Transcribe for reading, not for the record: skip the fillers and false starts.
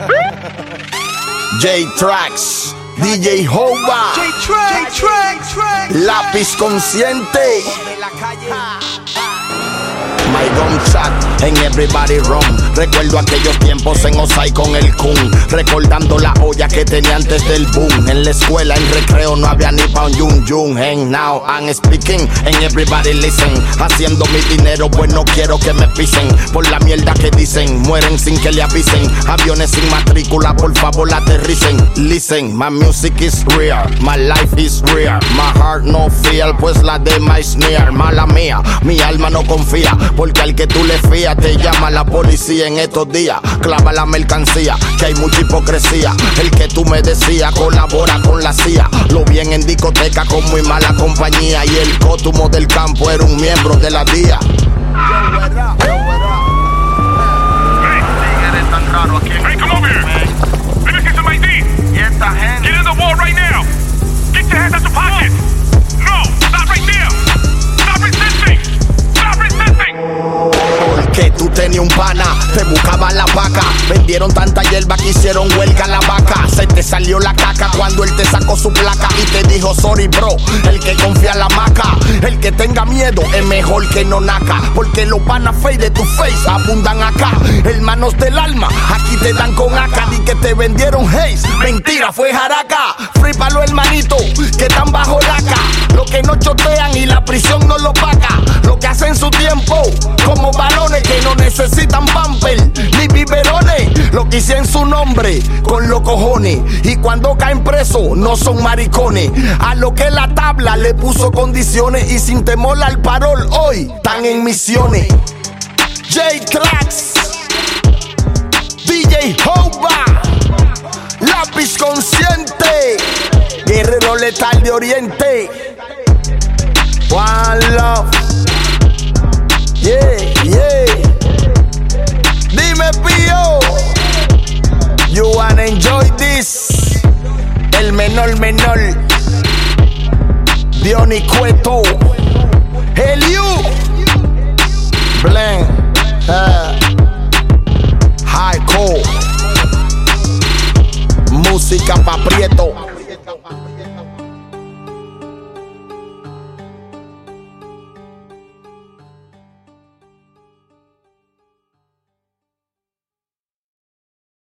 J-Trax, DJ Hova, Lápiz Consciente, My Gun Chat en Everybody Run. Recuerdo aquellos tiempos en Osai con el Kun, recordando la olla que tenía antes del boom. En la escuela, en recreo, no había ni pa' un yun yun. And now I'm speaking and everybody listen. Haciendo mi dinero, pues no quiero que me pisen por la mierda que dicen. Mueren sin que le avisen. Aviones sin matrícula, por favor aterricen. Listen, my music is real, my life is real. My heart no fear, pues la de my sneer. Mala mía, mi alma no confía, porque al que tú le fías te llama la policía en estos días. Clava la mercancía, que hay mucha hipocresía. El que tú me decías colabora con la CIA. Lo vi en discoteca con muy mala compañía. Y el cótumo del campo era un miembro de la DIA. Hey, come over here. Let me see some ID. Get in the wall right now. Get your hands out your pockets. No, stop right there. Stop resisting. Stop resisting. Porque tú tenías un pana, te buscaba la vaca. Vendieron tanta hierba que hicieron huelga la vaca. Se te salió la caca cuando él te sacó su placa y te dijo sorry bro. El que confía en la maca, el que tenga miedo es mejor que no naca. Porque los panas fake de tu face abundan acá. Hermanos del alma, aquí te dan con acá. Di que te vendieron haze, mentira, fue jaraca. Free pa' los hermanitos que están bajo laca. Los que no chotean y la prisión no lo paga. Lo que hacen su tiempo como balones que no necesitan pamper ni biberones. Lo que hice en su nombre con los cojones. Y cuando caen presos no son maricones. A lo que la tabla le puso condiciones. Y sin temor al parol hoy están en misiones. J-Trax, DJ Hova, Lápiz Consciente, guerrero letal de Oriente. One love. Yeah, yeah. Dime Pío, you wanna enjoy this. El menor, Diony Cueto, Heliu, Blen, Hardcore, música pa' prieto.